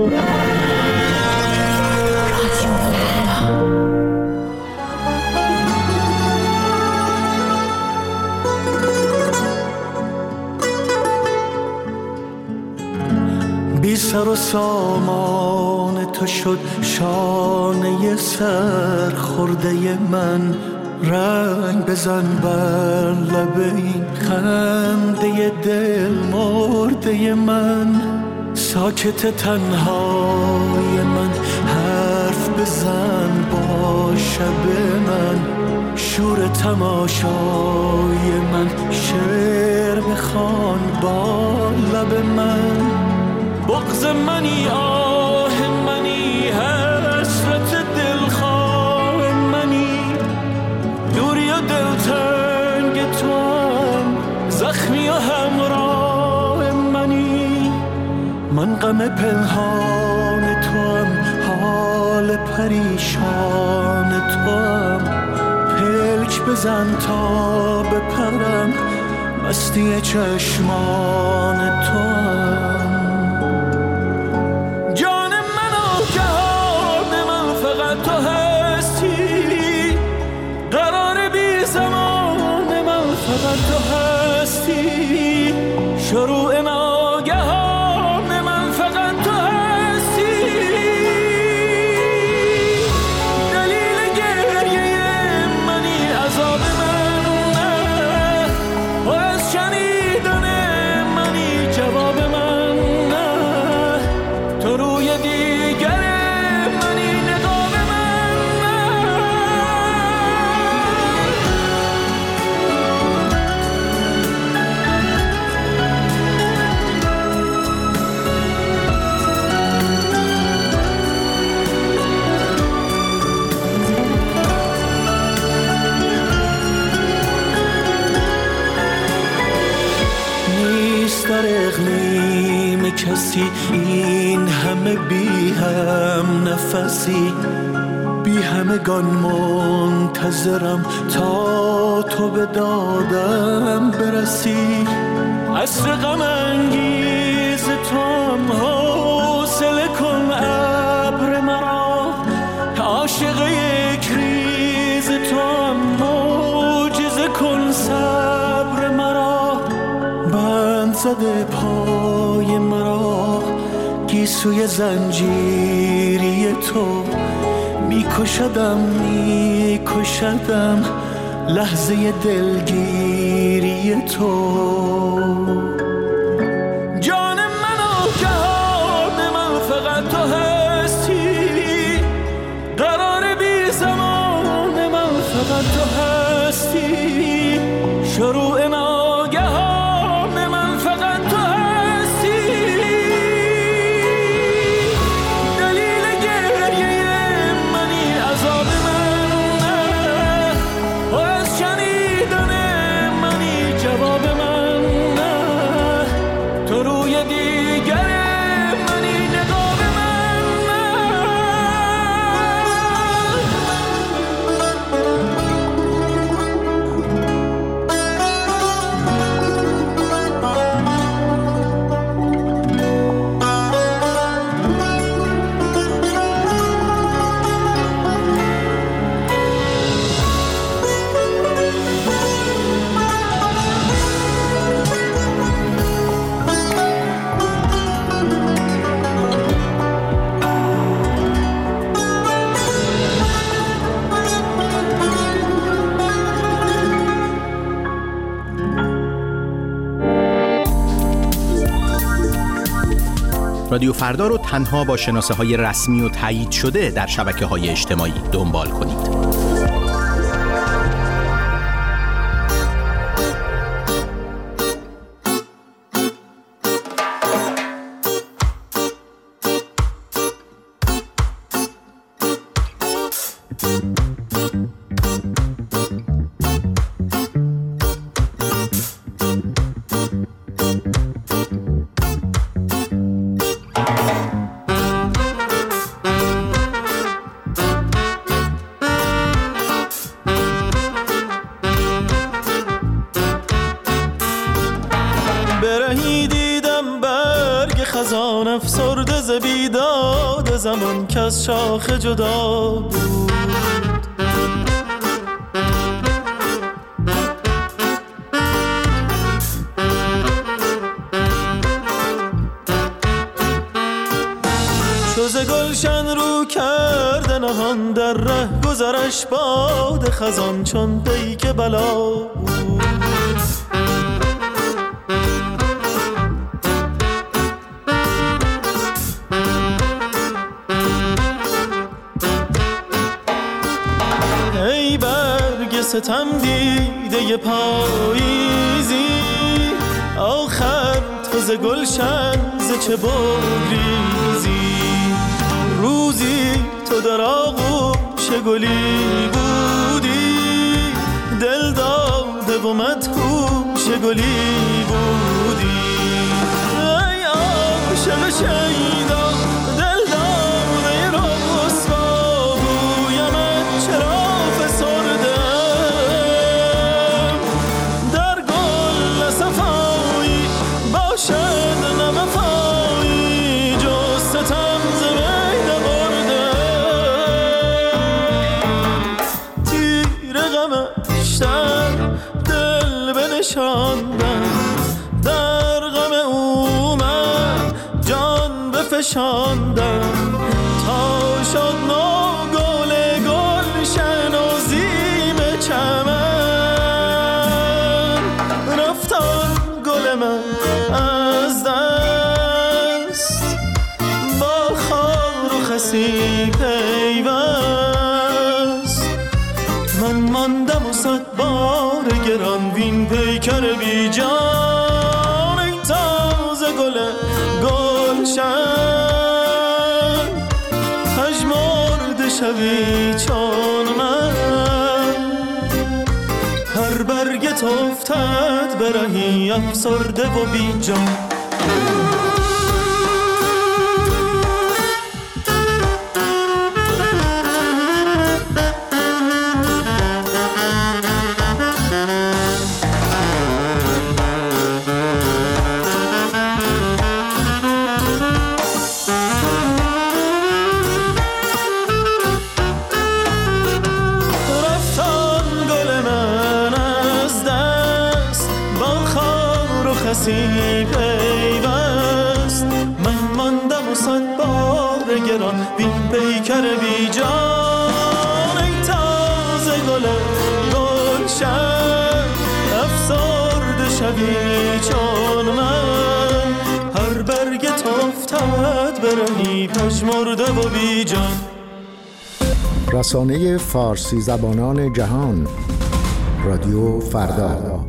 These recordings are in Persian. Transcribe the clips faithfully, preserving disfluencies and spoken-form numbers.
بی سر و سامان تو شد شانه سر خورده من، رنگ بزن بر لب این خنده دل مرده من. ساکت تنهای من حرف بزن با شب من، شور تماشای من شعر بخوان با لب من. بغض منی آه منی حسرت دلخواه منی، دوری و دلتنگ تو هم زخمی و همراه منی. من غم پنهان تو هم حال پریشان تو هم، پلک بزن تا بپرم مستی چشمان تو هم. تو هستی قرار بی زمان من، فقط تو هستی شروع ناگهان من، فقط تو هستی دلیل گریه منی، عذاب من نه و از شنیدن منی جواب من نه. تو روی دیگر در اقلیم کسی این همه بی هم نفسی، بی همگان منتظرم تا تو به دادم برسی. عصر غم انگیز تو هم حوصله کن ابر مرا، عاشق یک ریز تو هم معجزه کن صبر مرا. بند زده پای مرا گیسوی زنجیری تو، میکشدم میکشدم لحظه دلگیری تو. جان من و جهان من فقط تو هستی، قرار بی زمان من فقط تو هستی شروع ناگهان من، فقط تو هستی دلیل گریه منی، عذاب من نه و از شنیدن منی جواب من نه. تو روی دیگر منی نقاب من نه. رادیو فردا رو تنها با شناسه های رسمی و تایید شده در شبکه های اجتماعی دنبال کنید. افسرده ز بیداد زمان که از شاخ جدا بود. چوز گلشن رو کرده نهان در ره گذرش باد خزان چون پیک بلا بود. ای برگ ستم دیده پاییزی آخر تو ز گلشن ز چه بگریزی. روزی تو در آغوش گلی بودی دل داده و مدهوش گلی بودی. ای عاشق شیدا دل داده رسوا گویمت چرا فسردم در گل صفایی باشد نوفایی جز ستم ز بین دل بنشاندم در غم او من جان بفشاندم تا شد نو گل گلشن و زیب چمن رفتان گل من از دست با خار و خسی پیوست. من ماندم و صد بار گران وین پیکر بی جان ای تازه گل گلشن پژمرده شوی چون من هر برگت افتد برهی افسرده و بی جان. پیوست من ماندم و صد بار گران بین پیکر بی جان ای تازه گل گلشن افسرده شوی چون من هر برگت افتد برهی پژمرده و بی جان. رسانه فارسی زبانان جهان رادیو فردا.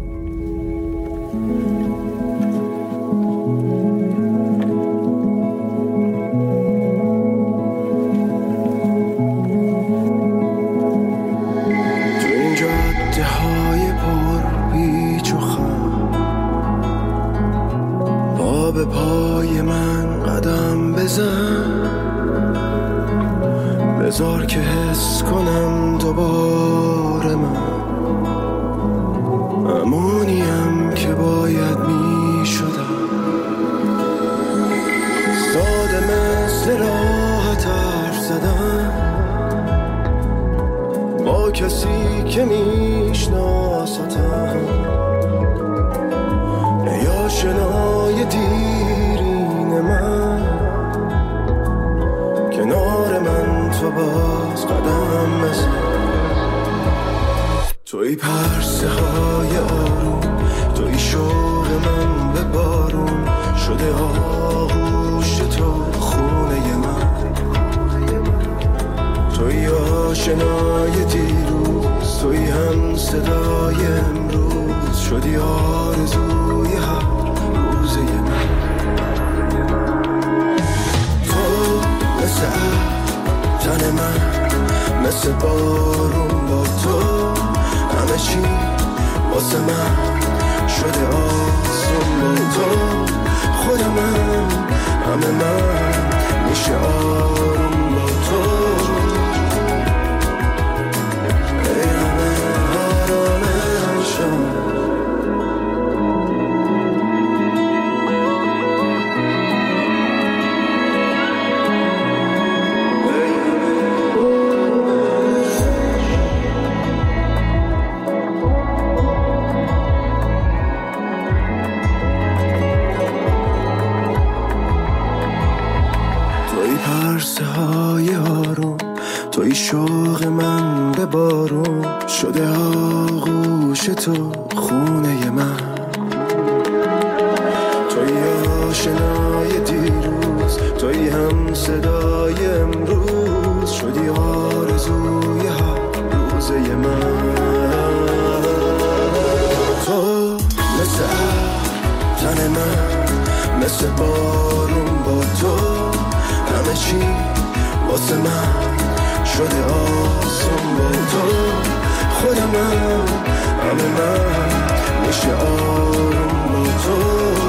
به پای من قدم بزن بذار که حس کنم دوباره من امونیم که باید می شدم ساده مثل راحت حرف زدن با کسی که می شناستم یا شنای دیرین من کنار من تو باز قدم بزن توی پرسه های آروم توی شوق من به بارون شده آغوش تو خونه من توی آشنای دیروز توی هم صدای امروز شدی آرزوی هر روزه من تو مثل تن من مثل بارون با تو همه چی واسه من شده آسون با تو خود من همه من میشه آروم با تو ای همه آرامشم پرسه های آروم، توی شوق من به بارون شده آغوش تو خونه من، توی آشنای دیروز، توی هم صدای امروز شدی آرزوی هر روزه من. تو مثل تن من، مثل بارون با تو همه چی واسه من شده آسون با تو، خود من همه من میشه آروم با تو،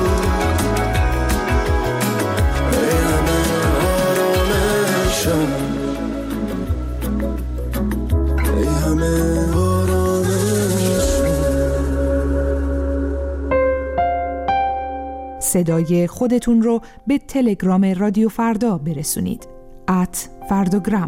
ای همه آرامشم، ای همه آرامشم. صدای خودتون رو به تلگرام رادیو فردا برسونید. ات فرداگرام.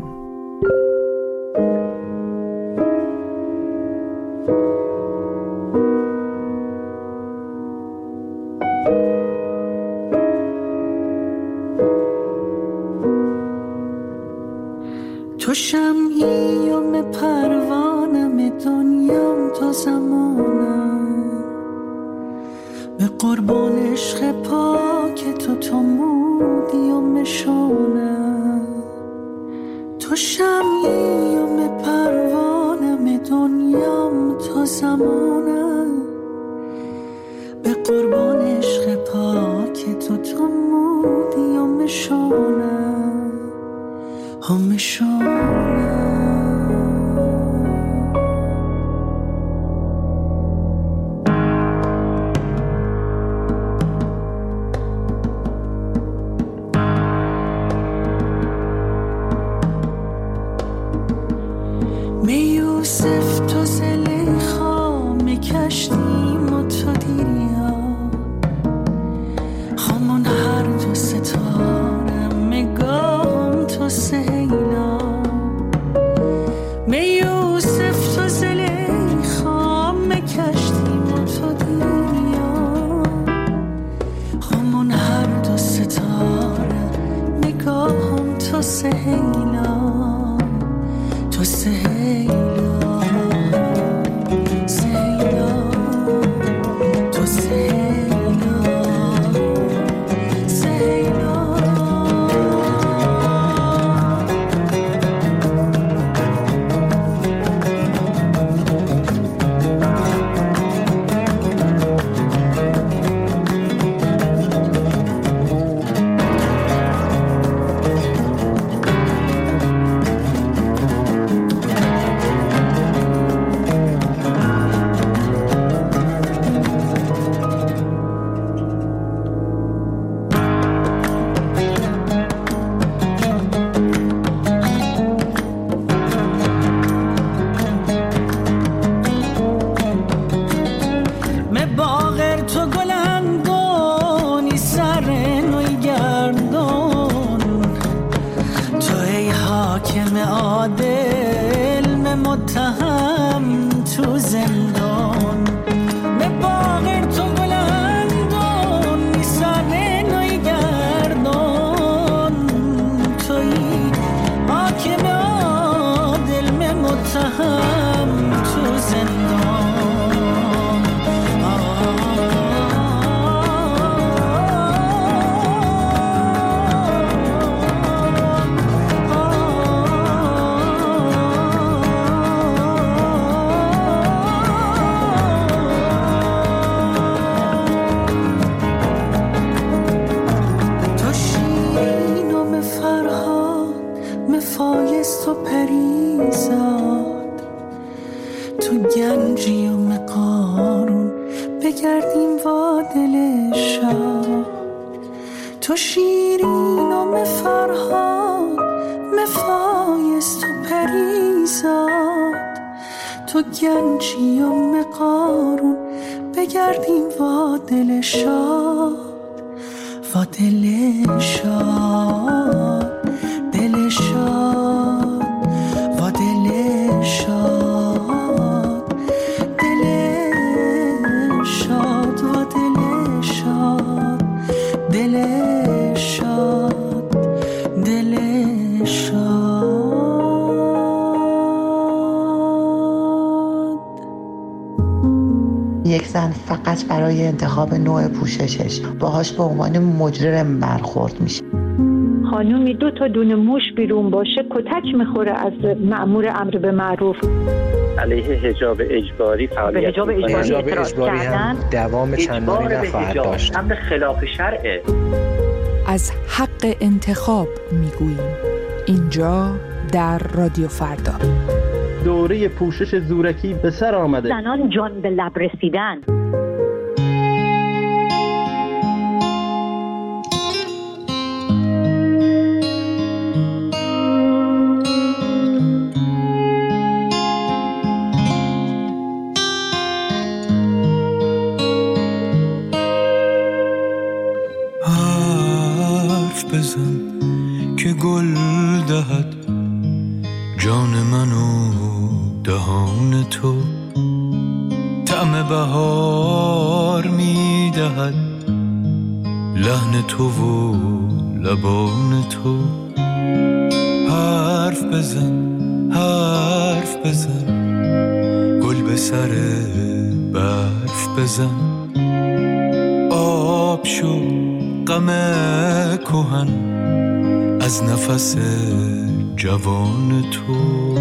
تو شمعیم پروانم، دنیام تا زمانم، به قربان عشق پاک تو تو مودی و مشانم. تو شمعیم پروانم، دنیام تا زمانم، به قربان عشق پاک تو تو مودی و مشانم، هم شانم. می یوسف تو زلیخا، می کشتیم و تو دیریا، همون هر دو ستاره مگام تو سهیلا. می یوسف تو زلیخا، می کشتیم و تو دیریا، همون هر دو ستاره مگام تو سهیلا، تو سهیلا، سهیلا، تو سهیلا، سهیلا. تو شیرین و مفرهاد، مفایست و پریزاد، تو گنجی و مقارون، بگردیم وا دل شاد، وا دل شاد، دل شاد، وا دل شاد، دل شاد، وا دل شاد، دل شاد، دل فقط برای انتخاب نوع پوششش باهاش به عنوان مجرم برخورد میشه. خانومی دو تا دونه موش بیرون باشه کتک میخوره از مأمور امر به معروف. علیه حجاب اجباری فعالیت حجاب اجباری, حجاب اجباری هم دوام چندانی نخواهد داشت. امر خلاف شرعه. از حق انتخاب میگوییم اینجا در رادیو فردا. دوره پوشش زورکی به سر آمده. زنان جان به لب رسیدن. حرف بزن که گل دهد جان منو دهان تو، طعم بهار میدهد لحن تو و لبان تو. حرف بزن حرف بزن گل به سر برف بزن، آب شو غم کهن از نفس جوان تو.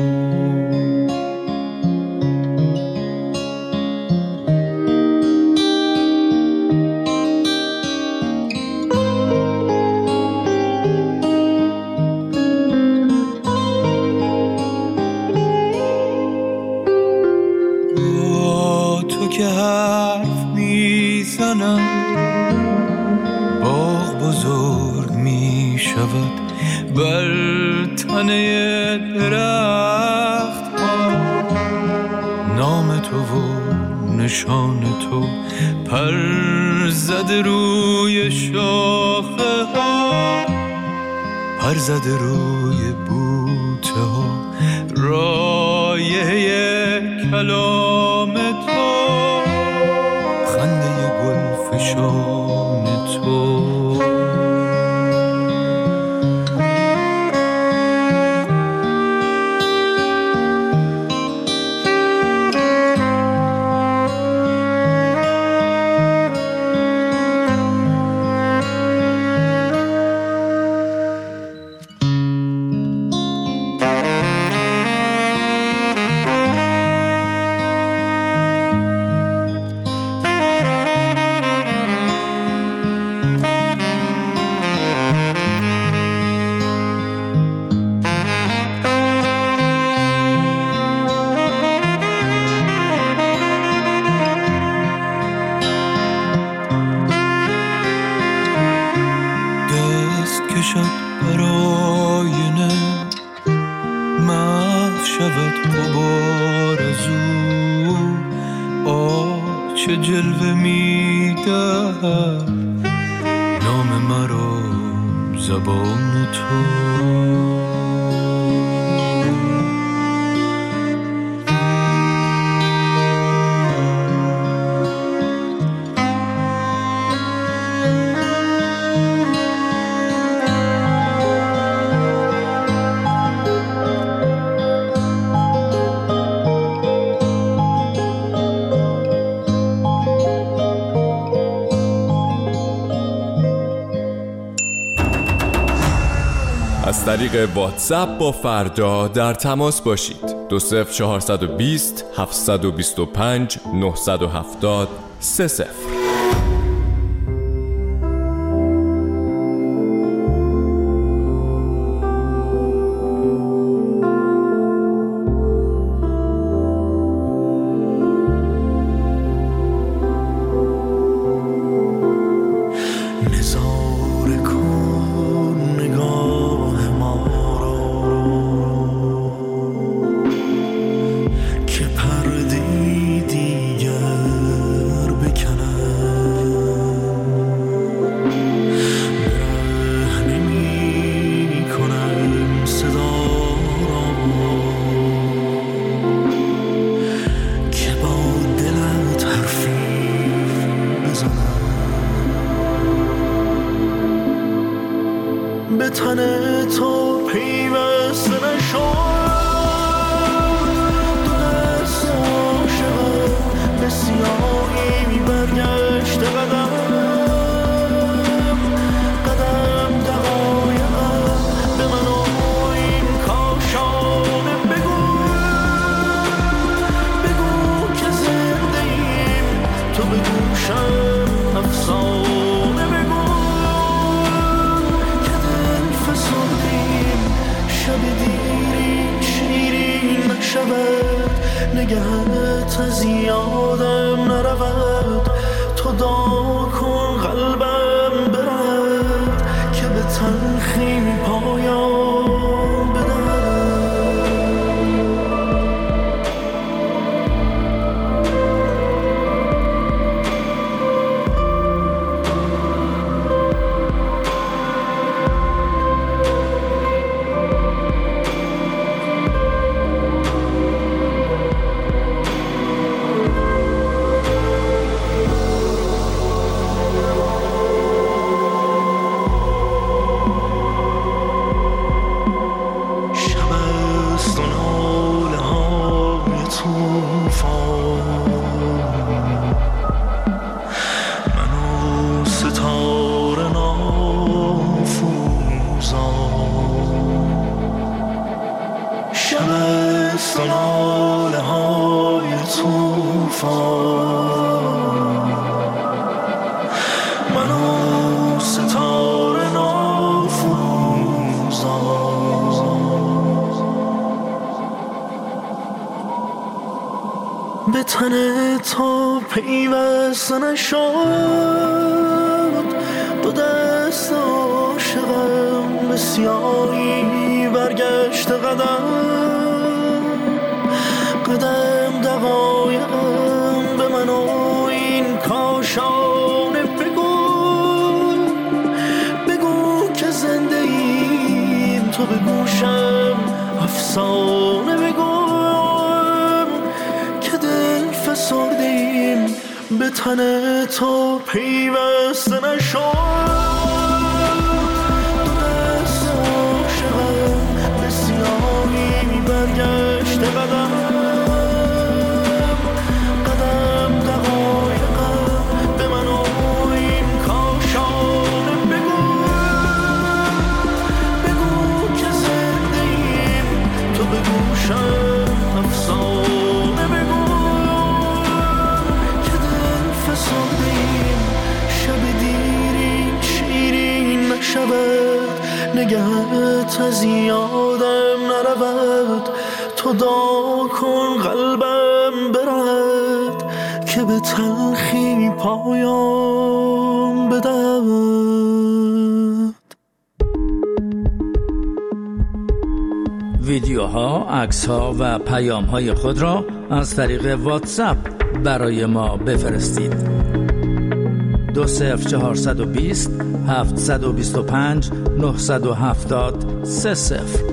با تو که حرف میزنم باغ بزرگ می شود بر تنه درخت ها. نام تو و نشان تو پر زده روی شاخه ها، پر زده روی بوته ها. رایه کلام تو خنده گل فشان تو. چه جلوه میدهد نام مرا زبان تو. از طریق واتساپ با فردا در تماس باشید. دو صفر چهارصد و بیست هفتصد و بیست و پنج نهصد و هفتاد سه صفر. به تن تو پیوسته نشد، دو دست عاشقم به سیاهی برگشت قدم قدم دقایقم به من و این کاشانه بگو بگو که زنده ایم تو به گوشم افسانه بگو که دل فسردیم شب دیری شیرین نشود نگهت از یادم نرود تو دعا کن قلبم برد که به تلخی پایان بدهد به تن تو پیوسته نشد دو دست عاشقم به سیاهی برگشت قدم قدم دقایقم به من و این کاشانه بگو بگو که زنده ایم تو به گوشم افسانه بگو فسردیم به تن تو پیوسته نشد دو دست عاشقم به سیاهی برگشت قدم قدم دقایقم به من و این کاشانه بگو بگو که زنده ایم تو به گوشم افسانه بگو فسردیم شب دیری شیرین نشود نگهت از یادم نرود تو دعا کن قلبم برد که به تلخی پایان بدهد. ویدیوها، عکس‌ها و پیام‌های خود را از طریق واتساپ برای ما بفرستید. دو صفر چهارصد و بیست هفتصد و بیست و پنج نهصد و هفتاد سه صفر.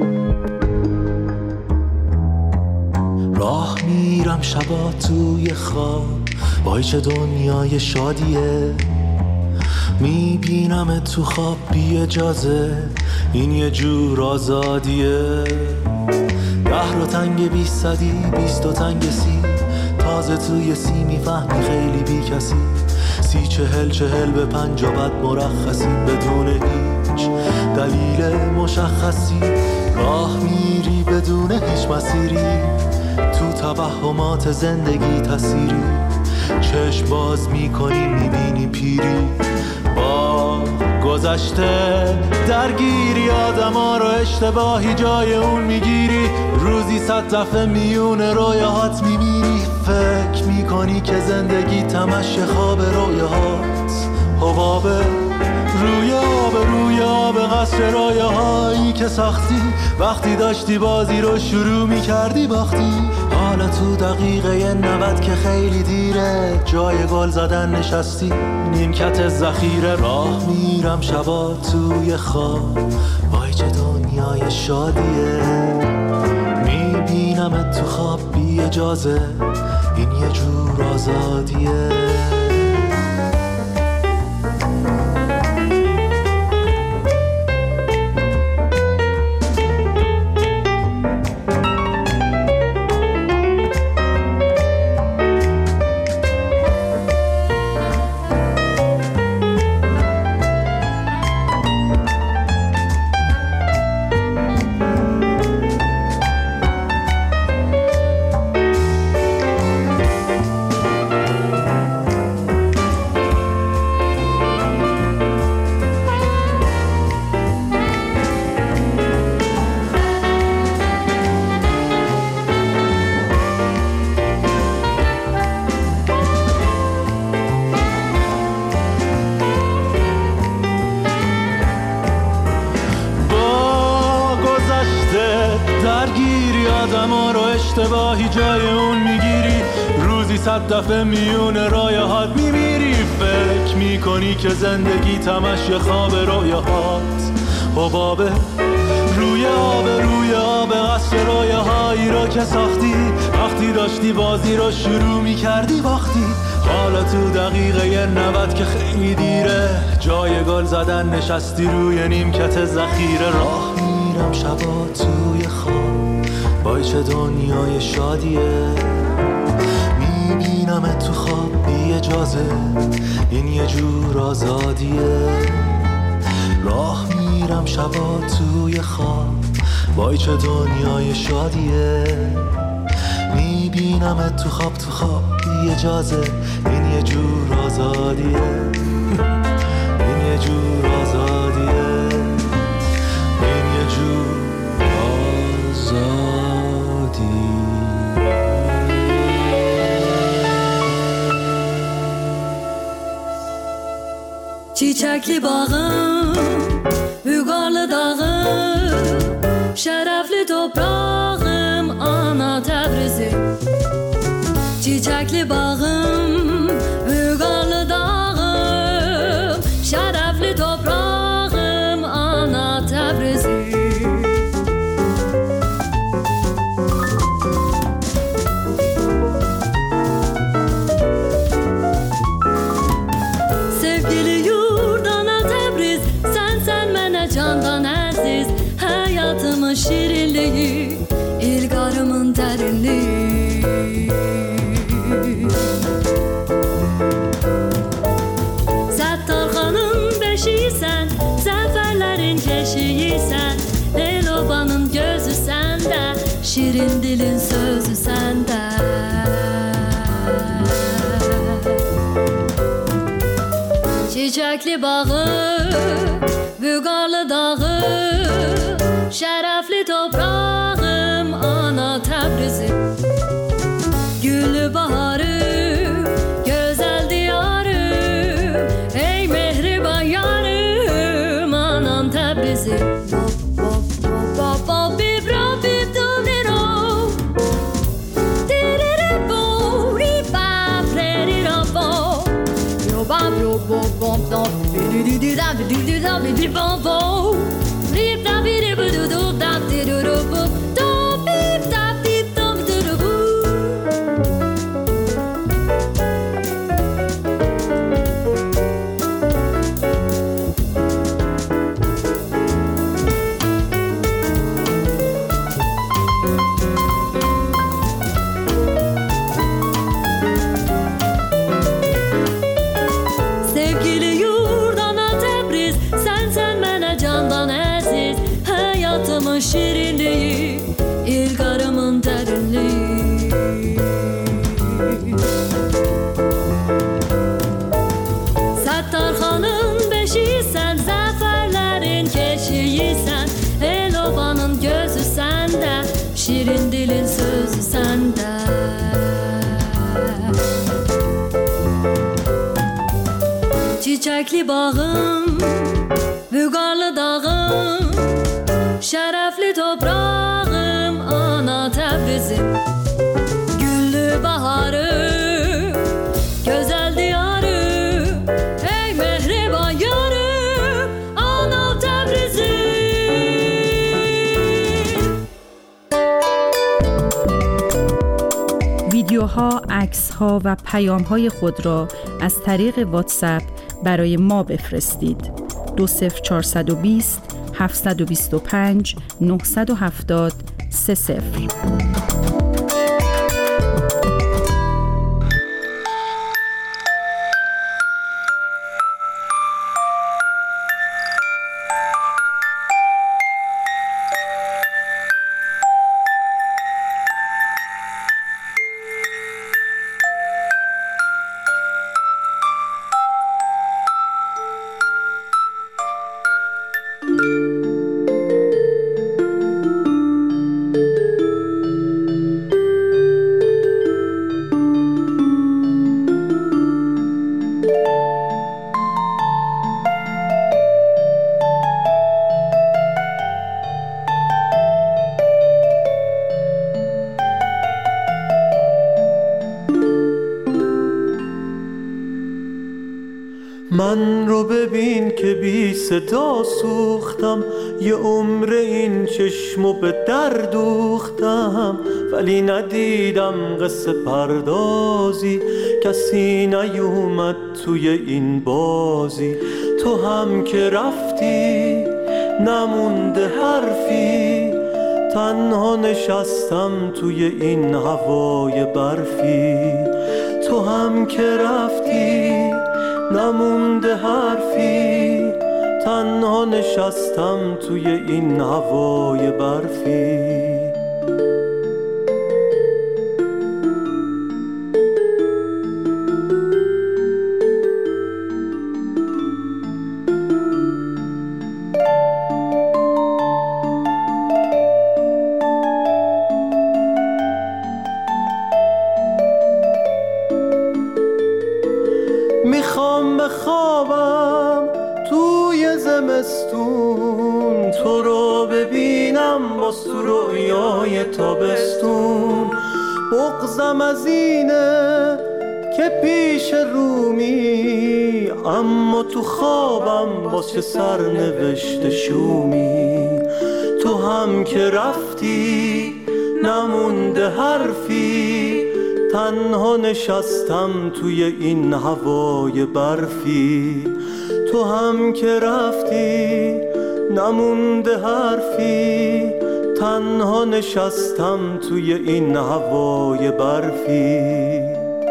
راه میرم شبا توی خواب وای چه دنیای شادیه میبینم تو خواب بی اجازه این یه جور آزادیه ده رو تنگ بی صدی بیست و تنگ سی تازه توی سی میفهمی خیلی بی کسی سی چهل چهل به پنج و بعد مرخصی بدون هیچ دلیل مشخصی راه میری بدون هیچ مسیری تو توهمات زندگی تسیری چشم باز میکنی میبینی پیری با گذشته درگیری آدم ها رو اشتباهی جای اون میگیری روزی صد دفعه میون رویاهات میمیری فکر میکنی که زندگی تمش خواب رویاهات حبابه روی آب روی آب قصر رویاهایی که ساختی وقتی داشتی بازی رو شروع میکردی باختی حالا تو دقیقه نود که خیلی دیره جای گل زدن نشستی نیمکت ذخیره راه میرم شبا توی خواب وای چه دنیای شادیه میبینم تو خواب بی اجازه این یه جور آزادیه آدم ها رو اشتباهی جای اون میگیری، روزی صد دفعه میونه رایهات میمیری. فکر میکنی که زندگی تمش یه خواب رویاهات، حبابه روی آب روی آب قصر رویه هایی رو که ساختی، وقتی داشتی بازی رو شروع میکردی باختی. حالا تو دقیقه نود که خیلی دیره، جای گل زدن نشستی روی نیمکت ذخیره. راه میرم شبا توی خواب، وای چه دنیای شادیه، میبینم تو خواب بی اجازه، این یه جور آزادیه. راه میرم شبا توی خواب، وای چه دنیای شادیه، میبینم تو خواب تو خواب بی اجازه، این یه جور آزادیه، این یه جور آزادیه، این یه جور آزادی. Çiçekli bağım, Vügarlı dağım, şerefli toprağım, ana Tebrizim. Çiçekli bağım, Vügarlı dağım, şerefli toprağım, ana Tebrizim. Candan aziz, hayatımın şirinliği, ilgarımın derinliği. Settarxanın beşiysen, zaferlerin keşiysen, Elobanın gözü sende, şirin dilin sözü sende. Çiçekli bağı, Vügarlı dağım, şerefli toprağım, ana Tebrizim. Güllü baharım, güzel diyarım, ey mehriban yarım, anam Tebrizim. Şirinliği, ilgarımın derinliği. Settarxanın beşiysen, zaferlerin keşiysen, Elobanın gözü sende, şirin dilin sözü sende. Çiçekli bağım, Vügarlı dağım, şerefli toprağım, ana Tebrizim. Güllü baharım, güzel diyarım, ey mehriban yarım, ana Tebrizim. ویدیوها، عکس‌ها و پیام‌های خود را از طریق واتساپ برای ما بفرستید. دو صفر چهارصد و بیست هفتصد و بیست و پنج نهصد و هفتاد سه صفر. من رو ببین که بی صدا سوختم، یه عمر این چشمو به در دوختم، ولی ندیدم قصه پردازی، کسی نیومد توی این بازی. تو هم که رفتی نمونده حرفی، تنها نشستم توی این هوای برفی. تو هم که رفتی نمونده حرفی، تنها نشستم توی این هوای برفی. میخوام بخوابم توی زمستون، تو رو ببینم با رویای تابستون. بغضم از اینه که پیش رومی، اما تو خوابم واسه سرنوشت شومی. تو هم که رفتی نمونده حرفی، تنها نشستم توی این هوای برفی. تو هم که رفتی نمونده حرفی، تنها نشستم توی این هوای برفی.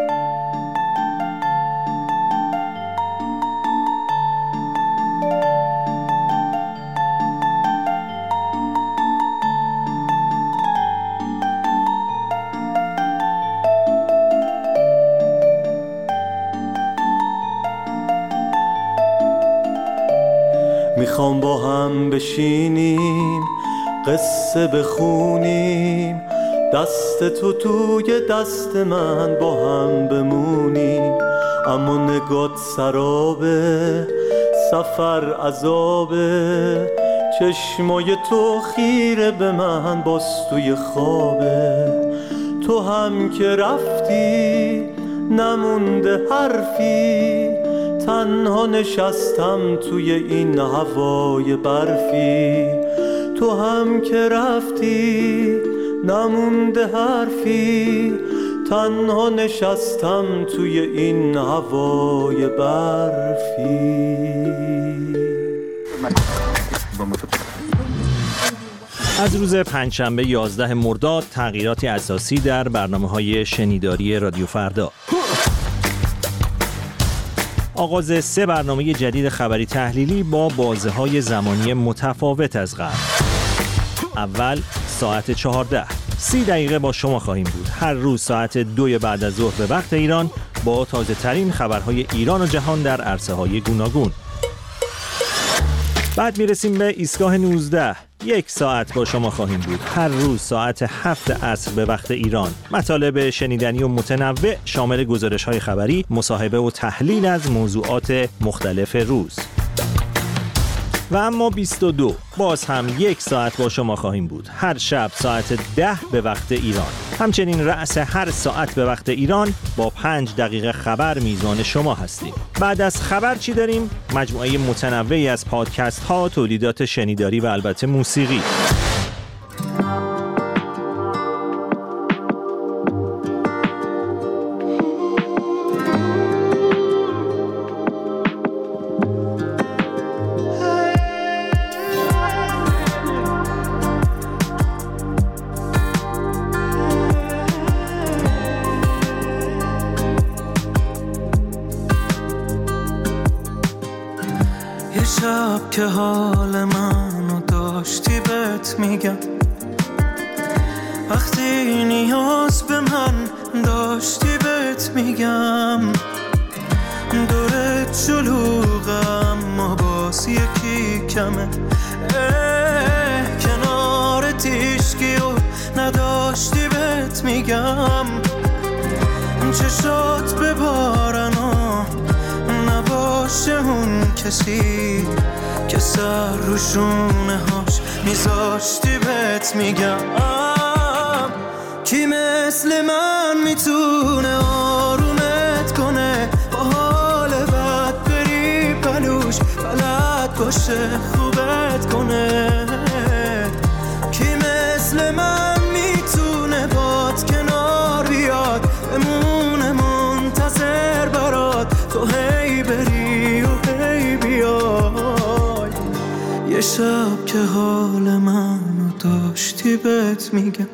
میخوام با هم بشینیم قصه بخونیم، دست تو توی دست من با هم بمونیم. اما نگات سرابه، سفر عذابه، چشمای تو خیره به من باز توی خوابه. تو هم که رفتی نمونده حرفی، تنها نشستم توی این هوای برفی. تو هم که رفتی نمونده حرفی، تنها نشستم توی این هوای برفی. از روز پنجشنبه یازده مرداد تغییراتی اساسی در برنامه‌های شنیداری رادیو فردا. آغاز سه برنامه جدید خبری تحلیلی با بازه‌های زمانی متفاوت از قبل. اول ساعت چهارده، سی دقیقه با شما خواهیم بود. هر روز ساعت دو بعد از ظهر به وقت ایران با تازه ترین خبرهای ایران و جهان در عرصه‌های گوناگون. بعد میرسیم به ایستگاه نوزده. یک ساعت با شما خواهیم بود. هر روز ساعت هفت عصر به وقت ایران. مطالب شنیدنی و متنوع شامل گزارش‌های خبری، مصاحبه و تحلیل از موضوعات مختلف روز. و اما بیست و دو، باز هم یک ساعت با شما خواهیم بود. هر شب ساعت ده به وقت ایران. همچنین رأس هر ساعت به وقت ایران با پنج دقیقه خبر میزبان شما هستیم. بعد از خبر چی داریم؟ مجموعه متنوعی از پادکست ها، تولیدات شنیداری و البته موسیقی. شب که حال منو داشتی بهت میگم، وقتی نیاز به من داشتی بهت میگم، دورت شلوغم ما باز یکی کمه، کنار تیشکی و نداشتی بهت میگم، چشات ببارن و نباشه اون کسی که سر رو شونه هاش میذاشتی بهت میگم، کی مثل من میتونه آرومت کنه با حال بد بری باشه خوبت کنه. کی مثل من میتونه باد کنار بیاد، بمونه منتظر برات، تو هی بری و هی بیای. یه شب که حال منو داشتی بهت میگم.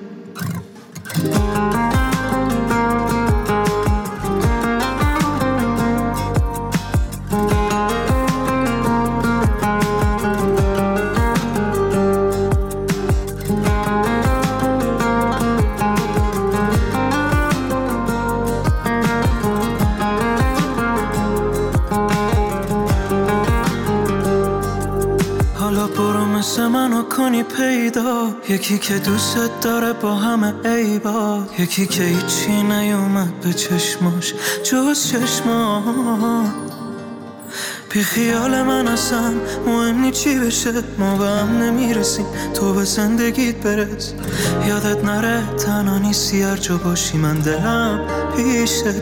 منو کنی پیدا، یکی که دوست داره با همه عیبا، یکی که هیچی نیومد به چشماش جز چشما. بی خیال من اصلا مهم نی چی بشه، ما به هم نمیرسیم، تو به زندگیت برس. یادت نره تنها نیستی، هر جا باشی من دلم پیشته.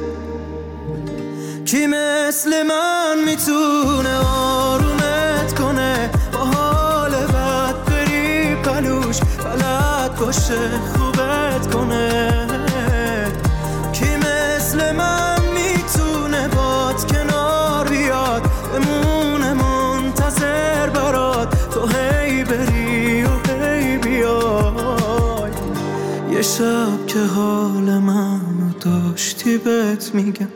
کی مثل من میتونه آرومت کنه، با حال بد بری پلوش، بلد باشه خوبت کنه. کی مثل من میتونه باد کنار بیاد، بمونه منتظر برات، تو هی بری و هی بیای. یه شب که حال منو داشتی بهت میگم.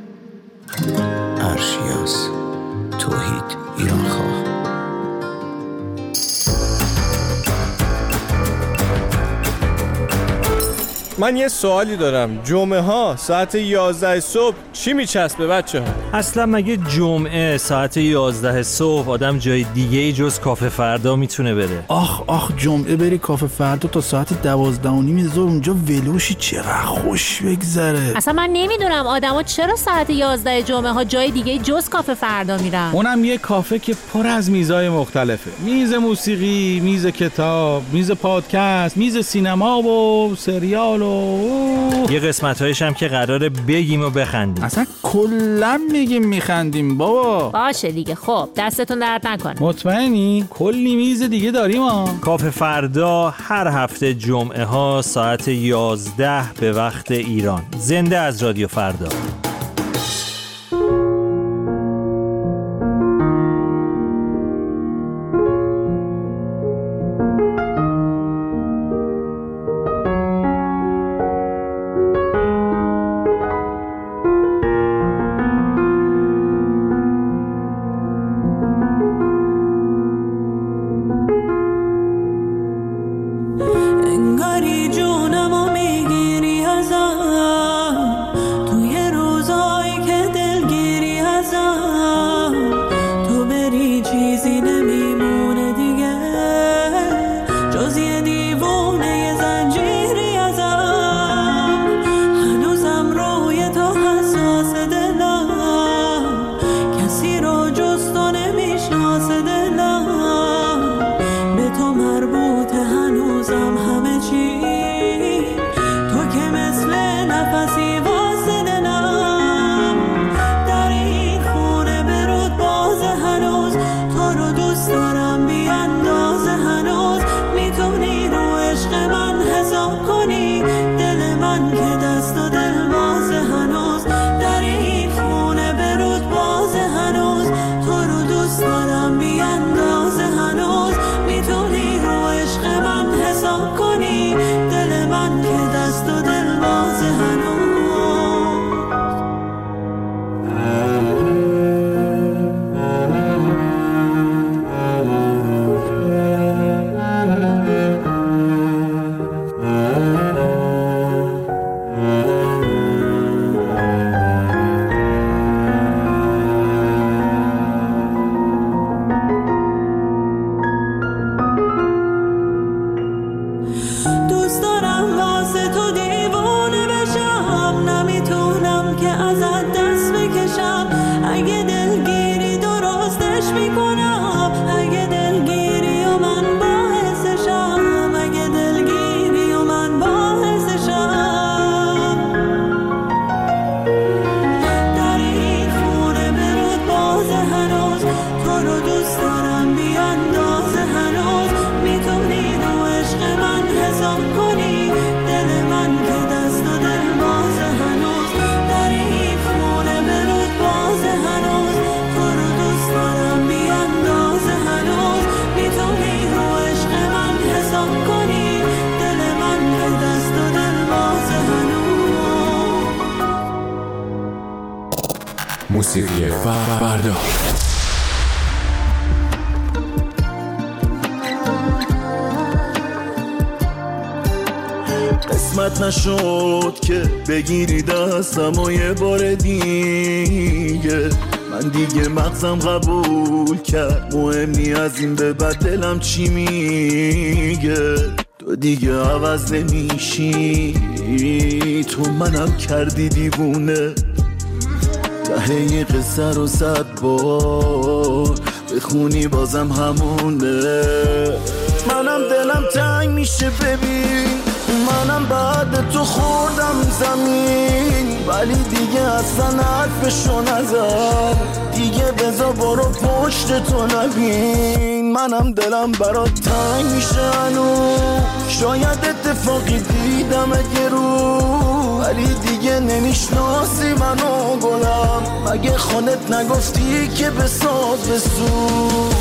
ارشیاس، توحید، ایران خواه. من یه سوالی دارم، جمعه ها ساعت یازده صبح چی میچسبه بچه ها؟ اصلا مگه جمعه ساعت یازده صبح آدم جای دیگه ای جز کافه فردا میتونه بره؟ آخ آخ جمعه بری کافه فردا تا ساعت دوازده و نیم ظهر اونجا ولوشی، چقدر خوش بگذره. اصلا من نمیدونم آدما چرا ساعت یازده جمعه ها جای دیگه جز کافه فردا میرن. اونم یه کافه که پر از میزای مختلفه، میز موسیقی، میز کتاب، میز پادکست، میز سینما و سریال و یه قسمت‌هایش هم که قراره بگیم و بخندیم. اصلا کلا میگیم میخندیم بابا. باشه دیگه، خب دستتون درد نکنه. مطمئنی؟ کلی میز دیگه داریم ها. کافه فردا هر هفته جمعه ها ساعت یازده به وقت ایران. زنده از رادیو فردا. انگاری جونمو میگیری ازم، توی روز نگاه کنی دل من رو دست و دل باز هنوز. موسیقی فردا. قسمت نشد که بگیری دستم و یه بار دیگه، من دیگه مغزم قبول کرد مهم نی از این به بعد دلم چی میگه. تو دیگه عوض نمیشی، تو منم کردی دیوونه. ته قصه رو صد بار بخونی بازم همونه. منم دلم تنگ میشه ببین، منم بعد تو خوردم زمین، ولی دیگه اصلا حرفشو نزد. دیگه بذار برو پشت تو نبین، منم دلم برات تنگ میشه هنوز. شاید اتفاقی دیدم یه رو، ولی دیگه نمیشناسی منو گلم. مگه خودت نگفتی که بساز بسوز؟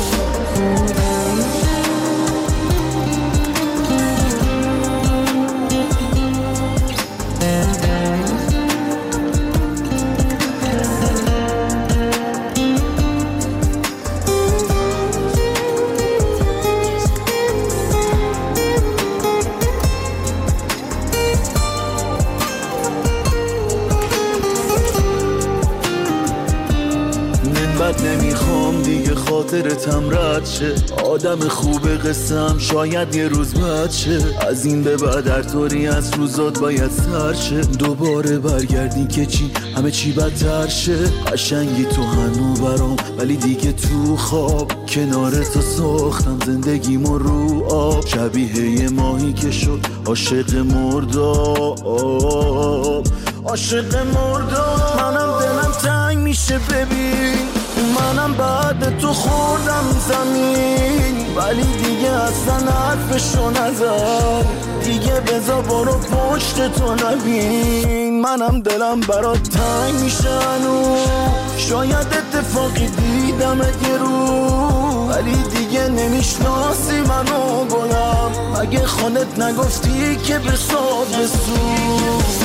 نمیخوام دیگه خاطرتم رد شه، آدم خوب قسم شاید یه روز بد شه. از این به بعد هر طوری از روزات باید سر شه، دوباره برگردی که چی همه چی بدتر شه. قشنگی تو هنو برام ولی دیگه تو خواب، کنار تو ساختم زندگیمو رو آب. شبیه یه ماهی که شد عاشق مرداب، عاشق مرداب. منم دلم تنگ میشه ببین، منم بعد تو خوردم زمین، ولی دیگه اصلا حرفشو نزد. دیگه بذار برو پشت تو نبین، منم دلم برات تنگ میشه هنوز. شاید اتفاقی دیدم یه رو، ولی دیگه نمیشناسی منو گلم. مگه خودت نگفتی که بساز بسوز؟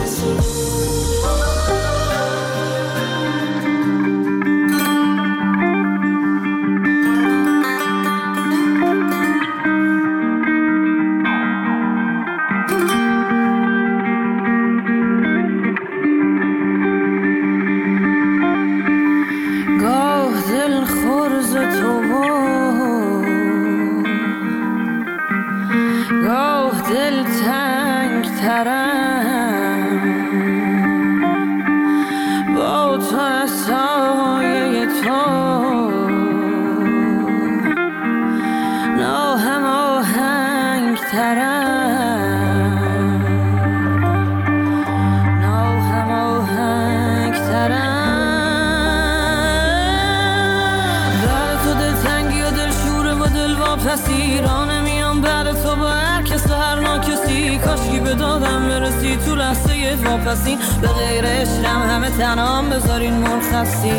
تو لحظه واپسین به غیر عشقم همه تنام بذارین مرخصین،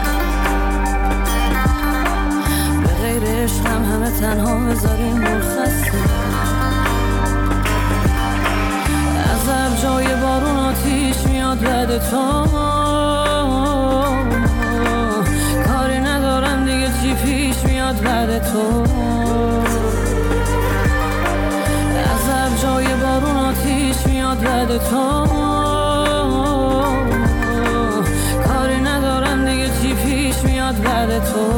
به غیر عشقم همه تنها بذارین مرخصین. از هر جای بارون آتیش میاد بعد تو، کاری ندارم دیگه چی پیش میاد بعد تو. از هر جای بارون آتیش میاد بعد تو، کاری ندارم دیگه چی پیش میاد بعد تو.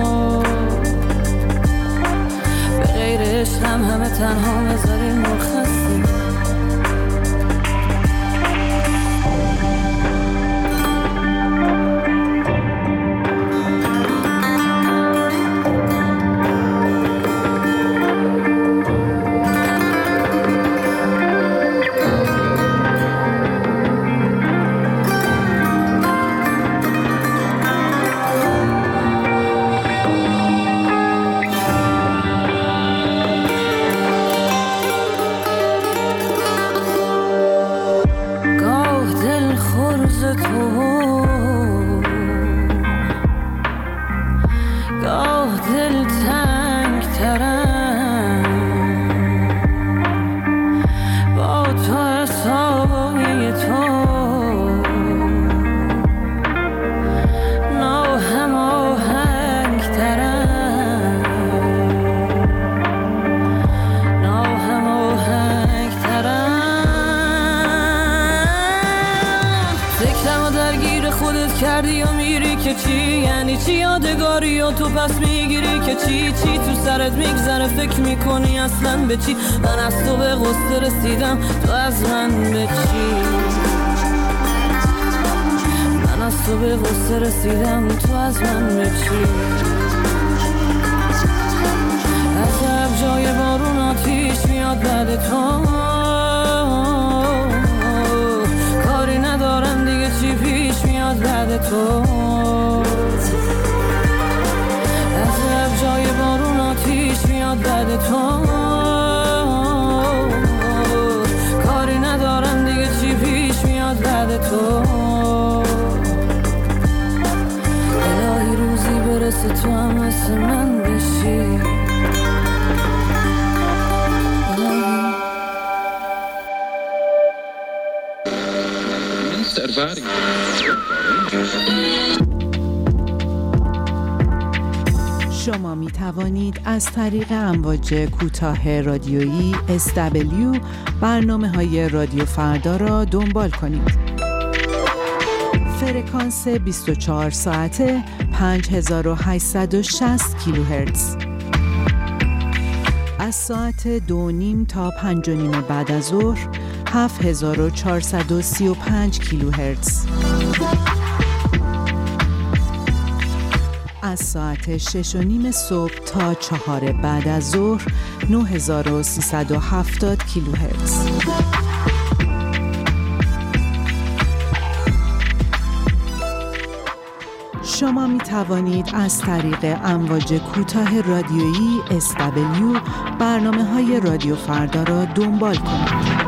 به غیر عشقم همه تنها بذارین مرخصی. که چی یعنی چی یادگاری و تو پس میگیری که چی چی تو سرت میگذره فکر میکنی اصلا به چی من از تو به غصه رسیدم تو از من به چی من از تو به غصه رسیدم تو از من به چی عذب جای بارون آتیش میاد بعد تو کاری ندارم دیگه چی پیش میاد بعد تو عذب جای بارون آتیش میاد بعد تو کاری ندارم دیگه چی پیش میاد بعد تو الهی روزی برسه تو هم مثل من بشی شما می توانید از طریق امواج کوتاه رادیویی اس دبلیو برنامه های رادیو فردا را دنبال کنید. فرکانس بیست و چهار ساعته پنج هزار و هشتصد و شصت کیلوهرتز. از ساعت دو نیم تا پنج و نیم بعد از ظهر هفت هزار و چهارصد و سی و پنج کیلوهرتز. از ساعت شش و نیم صبح تا چهار بعد از ظهر نه هزار و سیصد و هفتاد کیلوهرتز. شما می توانید از طریق امواج کوتاه رادیویی اس دبلیو برنامه های رادیو فردا را دنبال کنید.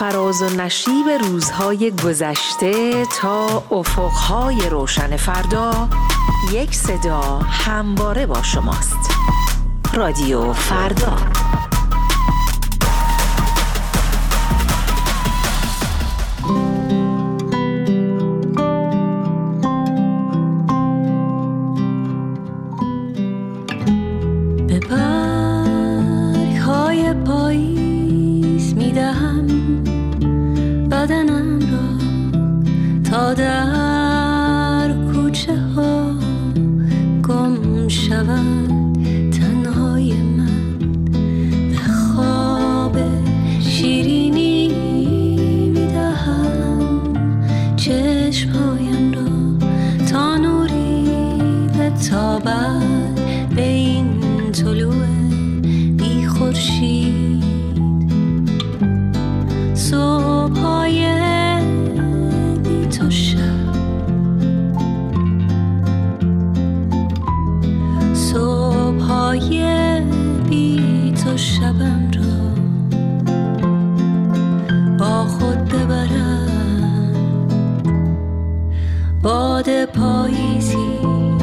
فراز و نشیب روزهای گذشته تا افقهای روشن فردا، یک صدا همواره با شماست. رادیو فردا. به برگ‌های پاییز می‌دهم بدنم را تا در کوچه ها گم شود. تنهای من به خواب شیرینی میدهم چشمهایم را تا نوری بتابد به این طلوع بی خورشید. صبح‌های بی تو شب، صبح‌های بی تو شبم را با خود ببرم. باد پاییزی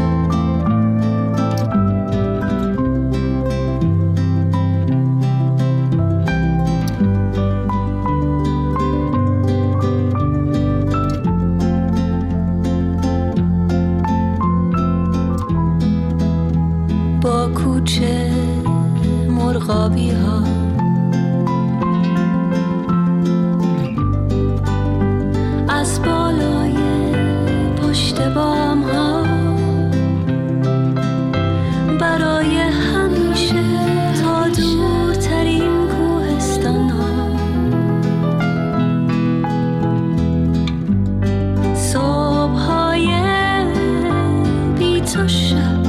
کوچه مرغابی ها، از بالای پشت بام ها، برای همیشه تا دورترین کوهستان ها. صبح‌های بی تو شب،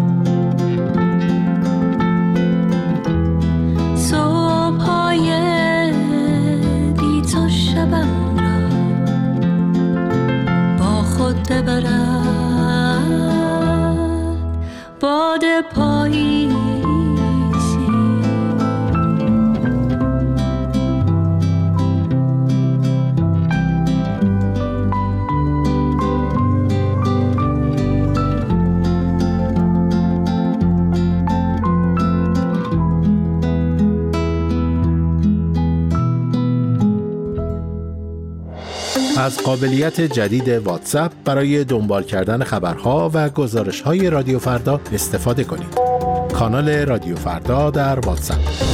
ببرد باد پاییزی. از قابلیت جدید واتساپ برای دنبال کردن خبرها و گزارش‌های رادیو فردا استفاده کنید. کانال رادیو فردا در واتساپ.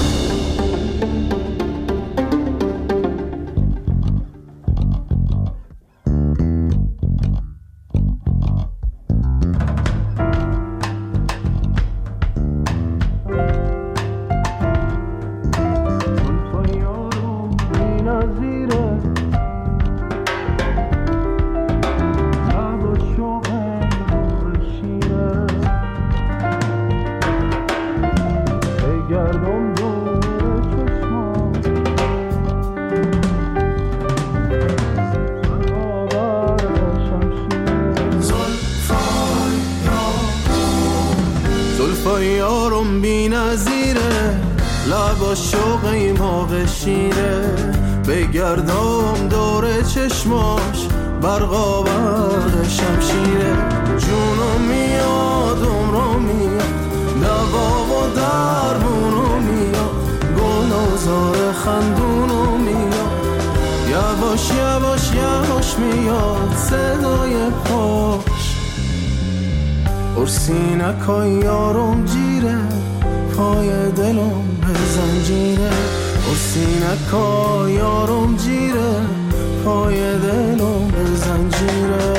یارم بی نظیره، لبا شوقی موقع شیره، بگردم دور چشماش برقا برق شمشیره. جونم میاد عمرم میاد، دوا و درمونم میاد، گل و زار خندونم میاد، یواش یواش یواش میاد صدای پاش. ارسینکای یارم جیره، پای دلم به زنجیره. ارسینکای یارم جیره، پای دلم به زنجیره.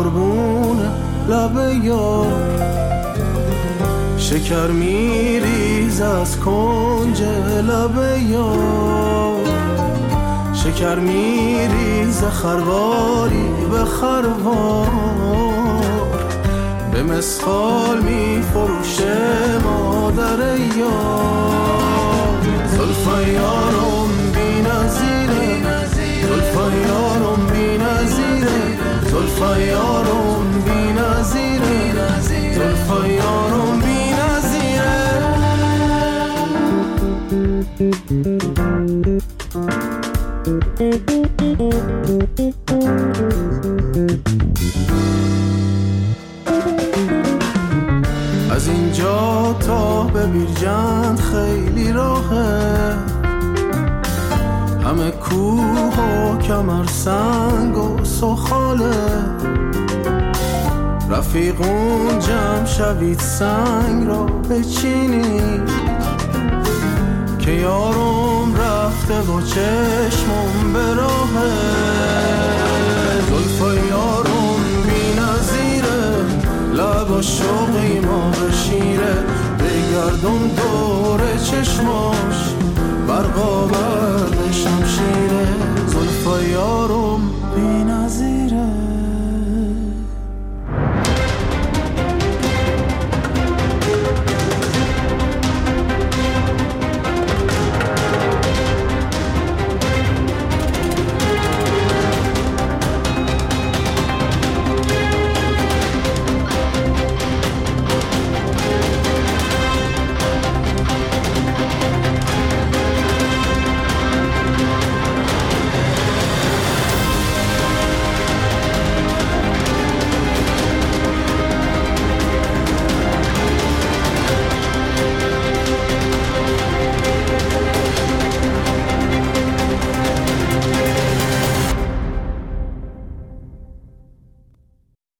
قربون لب یار، شکر میریز از کنج لب یار، شکر میریز خرواری به خروار، به مسخال میفروشه مادر یار. زلفای یارم بی نظیره، زلفای یارم بی نظیره، زلفای یارم بی نظیره، زلفای یارم بی نظیره. از اینجا تا به بیرجند خیلی راهه، همه کوه و کمر سنگ و سخاله، رفیقون جمع شوید سنگ را بچینید، که یارم رفته و چشمم به راهه. زلفای یارم بی نظیره، لب شوقی ما به شیره، بگردم دور چشماش برقا برد شمشیره. زلفای یارم